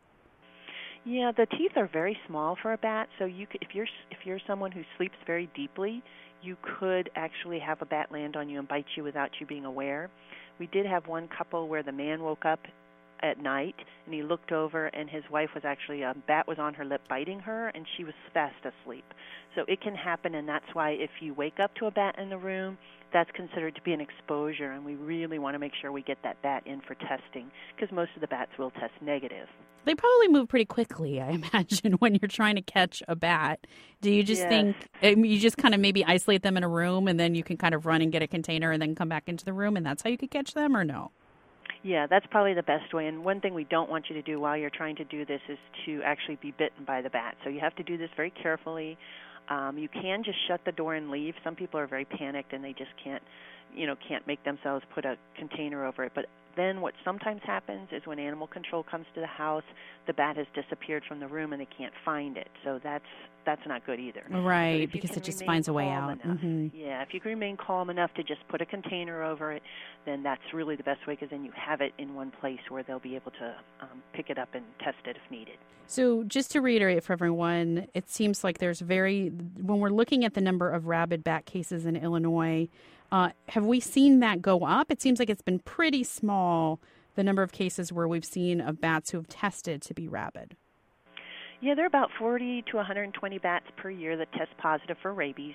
Speaker 7: Yeah, the teeth are very small for a bat, so you could, if you're if you're someone who sleeps very deeply, you could actually have a bat land on you and bite you without you being aware. We did have one couple where the man woke up at night and he looked over and his wife was actually, a bat was on her lip biting her, and she was fast asleep. So it can happen, and that's why if you wake up to a bat in the room, that's considered to be an exposure, and we really want to make sure we get that bat in for testing, because most of the bats will test negative.
Speaker 1: They probably move pretty quickly, I imagine, when you're trying to catch a bat. Do you just
Speaker 7: Yes.
Speaker 1: think, um, you just kind of maybe isolate them in a room and then you can kind of run and get a container and then come back into the room, and that's how you could catch them, or no?
Speaker 7: Yeah, that's probably the best way. And one thing we don't want you to do while you're trying to do this is to actually be bitten by the bat. So you have to do this very carefully. Um, you can just shut the door and leave. Some people are very panicked and they just can't, you know, can't make themselves put a container over it. But then what sometimes happens is when animal control comes to the house, the bat has disappeared from the room and they can't find it. So that's that's not good either.
Speaker 1: Right, because it just finds a way out. Mm-hmm.
Speaker 7: Yeah, if you can remain calm enough to just put a container over it, then that's really the best way, because then you have it in one place where they'll be able to um, pick it up and test it if needed.
Speaker 1: So just to reiterate for everyone, it seems like there's very, when we're looking at the number of rabid bat cases in Illinois, uh, have we seen that go up? It seems like it's been pretty small, the number of cases where we've seen of bats who have tested to be rabid.
Speaker 7: Yeah, there are about forty to one hundred twenty bats per year that test positive for rabies,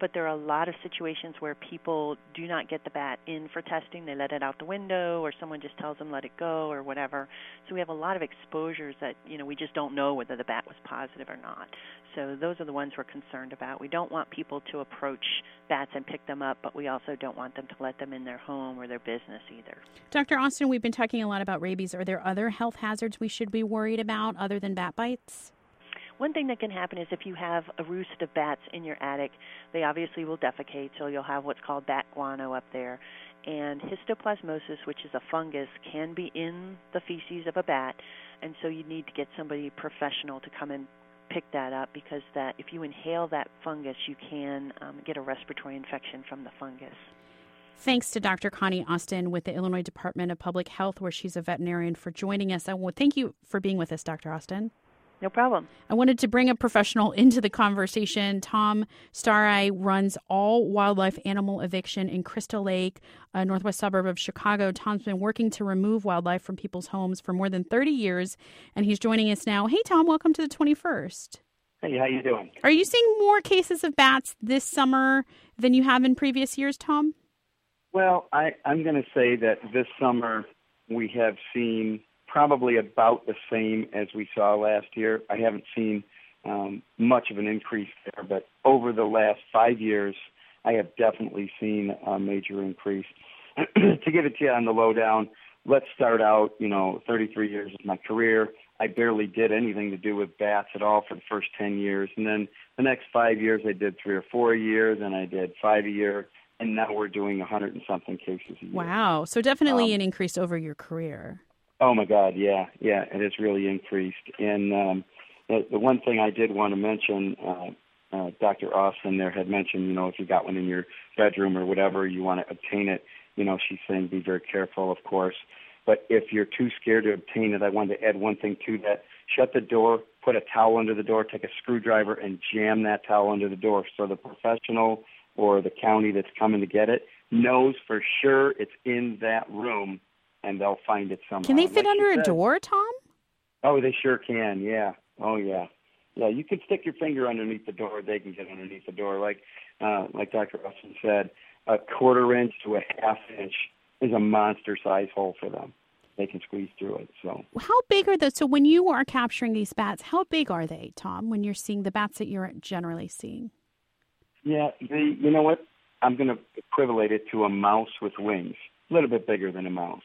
Speaker 7: but there are a lot of situations where people do not get the bat in for testing. They let it out the window, or someone just tells them let it go or whatever. So we have a lot of exposures that, you know, we just don't know whether the bat was positive or not. So those are the ones we're concerned about. We don't want people to approach bats and pick them up, but we also don't want them to let them in their home or their business either.
Speaker 1: Doctor Austin, we've been talking a lot about rabies. Are there other health hazards we should be worried about other than bat bites?
Speaker 7: One thing that can happen is if you have a roost of bats in your attic, they obviously will defecate, so you'll have what's called bat guano up there. And histoplasmosis, which is a fungus, can be in the feces of a bat, and so you need to get somebody professional to come and pick that up, because that if you inhale that fungus, you can um, get a respiratory infection from the fungus.
Speaker 1: Thanks to Doctor Connie Austin with the Illinois Department of Public Health, where she's a veterinarian, for joining us. I want thank you for being with us, Doctor Austin.
Speaker 7: No problem.
Speaker 1: I wanted to bring a professional into the conversation. Tom Stareye runs All Wildlife Animal Eviction in Crystal Lake, a northwest suburb of Chicago. Tom's been working to remove wildlife from people's homes for more than thirty years, and he's joining us now. Hey, Tom, welcome to the twenty-first.
Speaker 8: Hey, how you doing?
Speaker 1: Are you seeing more cases of bats this summer than you have in previous years, Tom?
Speaker 8: Well, I, I'm going to say that this summer we have seen probably about the same as we saw last year. I haven't seen um, much of an increase there, but over the last five years, I have definitely seen a major increase. To give it to you on the lowdown, let's start out, you know, thirty-three years of my career. I barely did anything to do with bats at all for the first ten years. And then the next five years, I did three or four a year. Then I did five a year. And now we're doing one hundred and something cases a year.
Speaker 1: Wow. So definitely
Speaker 8: um,
Speaker 1: an increase over your career.
Speaker 8: Oh, my God, yeah, yeah, it has really increased. And um, the, the one thing I did want to mention, uh, uh, Doctor Austin there had mentioned, you know, if you got one in your bedroom or whatever, you want to obtain it, you know, she's saying be very careful, of course. But if you're too scared to obtain it, I wanted to add one thing to that. Shut the door, put a towel under the door, take a screwdriver, and jam that towel under the door so the professional or the county that's coming to get it knows for sure it's in that room, and they'll find it somehow.
Speaker 1: Can they fit
Speaker 8: like
Speaker 1: under a
Speaker 8: said,
Speaker 1: door, Tom?
Speaker 8: Oh, they sure can, yeah. Oh, yeah. Yeah, you can stick your finger underneath the door. They can get underneath the door. Like uh, like Doctor Austin said, a quarter inch to a half inch is a monster-size hole for them. They can squeeze through it. So,
Speaker 1: how big are those? So when you are capturing these bats, how big are they, Tom, when you're seeing the bats that you're generally seeing?
Speaker 8: Yeah, the, you know what? I'm going to equivalent it to a mouse with wings, a little bit bigger than a mouse.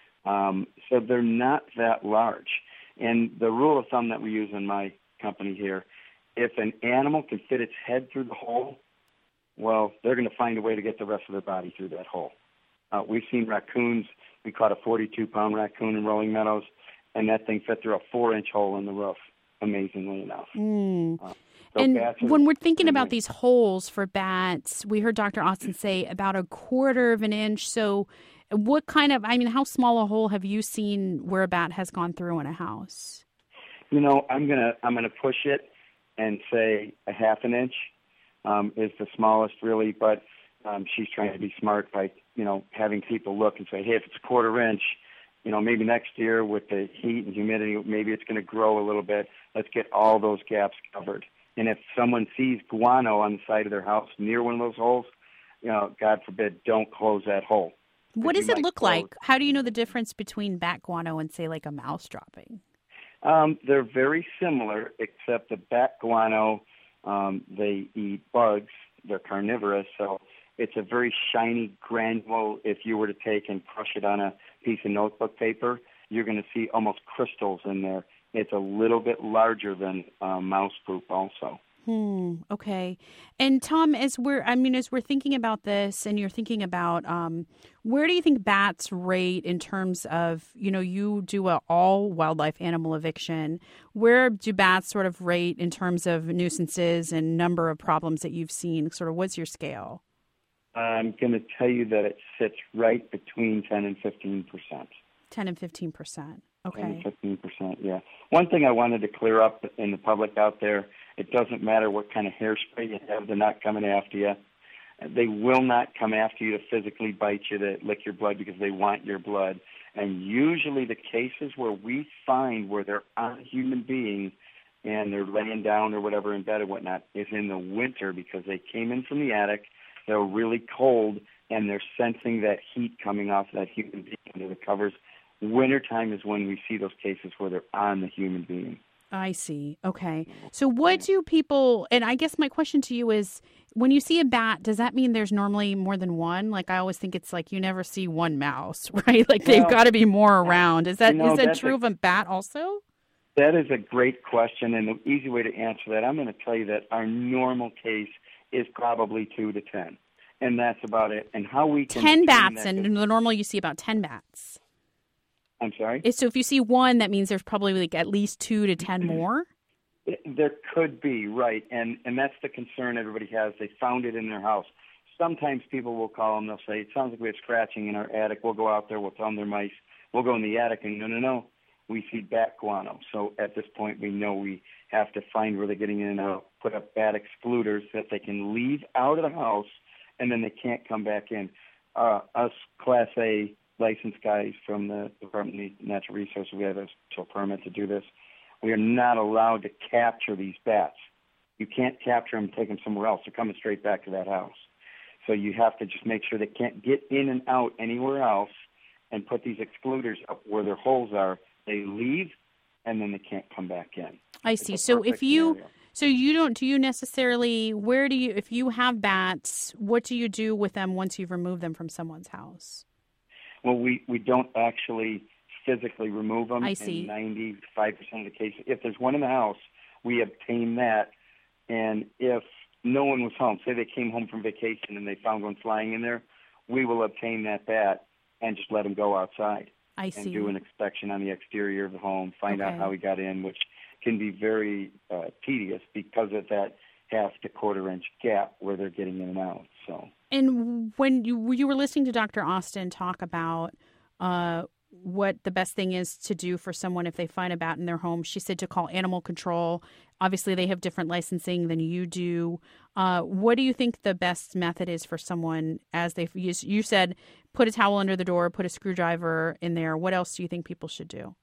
Speaker 8: Um, so they're not that large. And the rule of thumb that we use in my company here, if an animal can fit its head through the hole, well, they're going to find a way to get the rest of their body through that hole. Uh, we've seen raccoons. We caught a forty-two pound raccoon in Rolling Meadows, and that thing fit through a four inch hole in the roof, amazingly enough.
Speaker 1: Mm.
Speaker 8: Uh, so
Speaker 1: and when we're thinking about
Speaker 8: way.
Speaker 1: these holes for bats, we heard Doctor Austin say about a quarter of an inch. So what kind of, I mean, how small a hole have you seen where a bat has gone through in a house?
Speaker 8: You know, I'm gonna I'm gonna push it and say a half an inch um, is the smallest, really. But um, she's trying to be smart by, you know, having people look and say, hey, if it's a quarter inch, you know, maybe next year with the heat and humidity, maybe it's going to grow a little bit. Let's get all those gaps covered. And if someone sees guano on the side of their house near one of those holes, you know, God forbid, don't close that hole.
Speaker 1: What does it look
Speaker 8: close.
Speaker 1: like? How do you know the difference between bat guano and, say, like a mouse dropping?
Speaker 8: Um, they're very similar, except the bat guano, um, they eat bugs. They're carnivorous, so it's a very shiny granule. If you were to take and crush it on a piece of notebook paper, you're going to see almost crystals in there. It's a little bit larger than uh, mouse poop also.
Speaker 1: Hmm. Okay. And Tom, as we're, I mean, as we're thinking about this, and you're thinking about, um, where do you think bats rate in terms of, you know, you do a all wildlife animal eviction. Where do bats sort of rate in terms of nuisances and number of problems that you've seen? Sort of, what's your scale?
Speaker 8: I'm going to tell you that it sits right between ten and fifteen percent.
Speaker 1: ten and fifteen percent. Okay.
Speaker 8: ten and fifteen percent, yeah. One thing I wanted to clear up in the public out there, it doesn't matter what kind of hairspray you have, they're not coming after you. They will not come after you to physically bite you, to lick your blood because they want your blood. And usually the cases where we find where they're on a human being and they're laying down or whatever in bed or whatnot is in the winter because they came in from the attic, they're really cold, and they're sensing that heat coming off that human being under the covers. Wintertime is when we see those cases where they're on the human being.
Speaker 1: I see. Okay. So what do people, and I guess my question to you is, when you see a bat, does that mean there's normally more than one? Like, I always think it's like you never see one mouse, right? Like, they've
Speaker 8: well,
Speaker 1: got to be more around. Is that
Speaker 8: you know,
Speaker 1: is that
Speaker 8: that's
Speaker 1: true
Speaker 8: a,
Speaker 1: of a bat also?
Speaker 8: That is a great question, and the easy way to answer that, I'm going to tell you that our normal case is probably two to ten, and that's about it. And how we can
Speaker 1: ten bats,
Speaker 8: that
Speaker 1: and the normal you see about ten bats.
Speaker 8: I'm sorry?
Speaker 1: So if you see one, that means there's probably like at least two to ten more?
Speaker 8: It, there could be, right, and, and that's the concern everybody has. They found it in their house. Sometimes people will call them, they'll say, it sounds like we have scratching in our attic. We'll go out there, we'll tell them they're mice. We'll go in the attic, and no, no, no, we see bat guano. So at this point, we know we have to find where they're getting in and out, put up bat excluders that they can leave out of the house, and then they can't come back in. Uh, us Class A licensed guys from the Department of Natural Resources, we have a special permit to do this. We are not allowed to capture these bats. You can't capture them and take them somewhere else. They're coming straight back to that house. So you have to just make sure they can't get in and out anywhere else and put these excluders up where their holes are. They leave, and then they can't come back in.
Speaker 1: I see. So if you, scenario. so you don't, do you necessarily, where do you, if you have bats, what do you do with them once you've removed them from someone's house?
Speaker 8: Well, we, we don't actually physically remove them.
Speaker 1: I see.
Speaker 8: In ninety-five percent of the cases. If there's one in the house, we obtain that. And if no one was home, say they came home from vacation and they found one flying in there, we will obtain that bat and just let him go outside.
Speaker 1: I see.
Speaker 8: And do an inspection on the exterior of the home, find
Speaker 1: okay.
Speaker 8: out how he got in, which can be very uh, tedious because of that half to quarter inch gap where they're getting in and out. So.
Speaker 1: And when you you were listening to Doctor Austin talk about uh, what the best thing is to do for someone if they find a bat in their home, she said to call animal control. Obviously, they have different licensing than you do. Uh, what do you think the best method is for someone as they you, you said put a towel under the door, put a screwdriver in there. What else do you think people should do?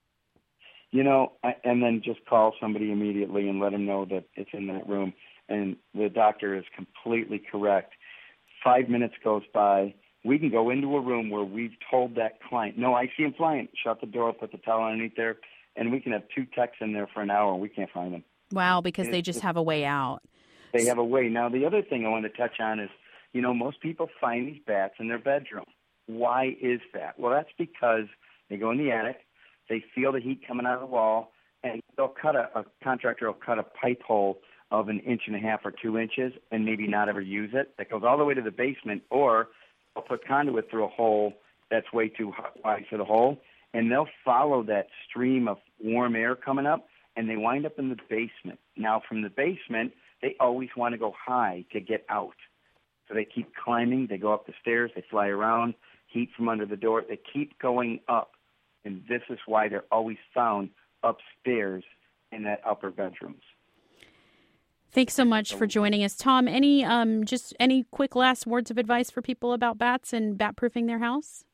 Speaker 8: You know, and then just call somebody immediately and let them know that it's in that room. And the doctor is completely correct. Five minutes goes by. We can go into a room where we've told that client, no, I see him flying. Shut the door, put the towel underneath there, and we can have two techs in there for an hour, and we can't find them.
Speaker 1: Wow, because
Speaker 8: it's
Speaker 1: they just
Speaker 8: just,
Speaker 1: have a way out.
Speaker 8: They have a way. Now, the other thing I want to touch on is, you know, most people find these bats in their bedroom. Why is that? Well, that's because they go in the attic, they feel the heat coming out of the wall, and they'll cut a, a contractor will cut a pipe hole of an inch and a half or two inches and maybe not ever use it. That goes all the way to the basement, or they'll put conduit through a hole that's way too wide for the hole, and they'll follow that stream of warm air coming up, and they wind up in the basement. Now, from the basement, they always want to go high to get out. So they keep climbing. They go up the stairs. They fly around, heat from under the door. They keep going up, and this is why they're always found upstairs in that upper bedrooms.
Speaker 1: Thanks so much for joining us, Tom. Any um, just any quick last words of advice for people about bats and bat-proofing their house?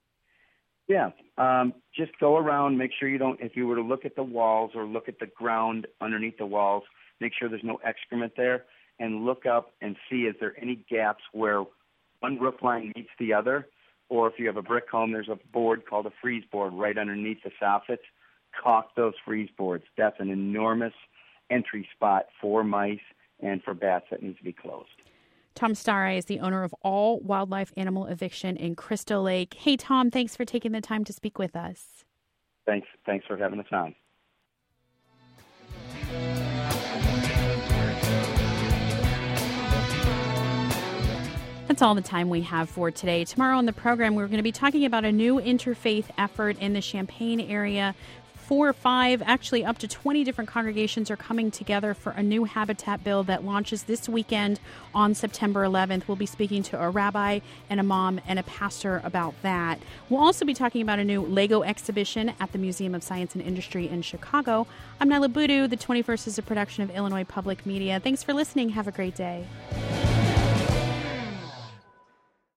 Speaker 8: Yeah, um, just go around. Make sure you don't. If you were to look at the walls or look at the ground underneath the walls, make sure there's no excrement there, and look up and see is there any gaps where one roof line meets the other, or if you have a brick home, there's a board called a freeze board right underneath the soffits. Caulk those freeze boards. That's an enormous entry spot for mice and for bats that needs to be closed.
Speaker 1: Tom Stare is the owner of All Wildlife Animal Eviction in Crystal Lake. Hey, Tom, thanks for taking the time to speak with us.
Speaker 8: Thanks. Thanks for having us on.
Speaker 1: That's all the time we have for today. Tomorrow on the program, we're going to be talking about a new interfaith effort in the Champaign area. Four or five, actually up to twenty different congregations are coming together for a new habitat bill that launches this weekend on September eleventh. We'll be speaking to a rabbi and a mom and a pastor about that. We'll also be talking about a new Lego exhibition at the Museum of Science and Industry in Chicago. I'm Nyla Boodoo. The twenty-first is a production of Illinois Public Media. Thanks for listening. Have a great day.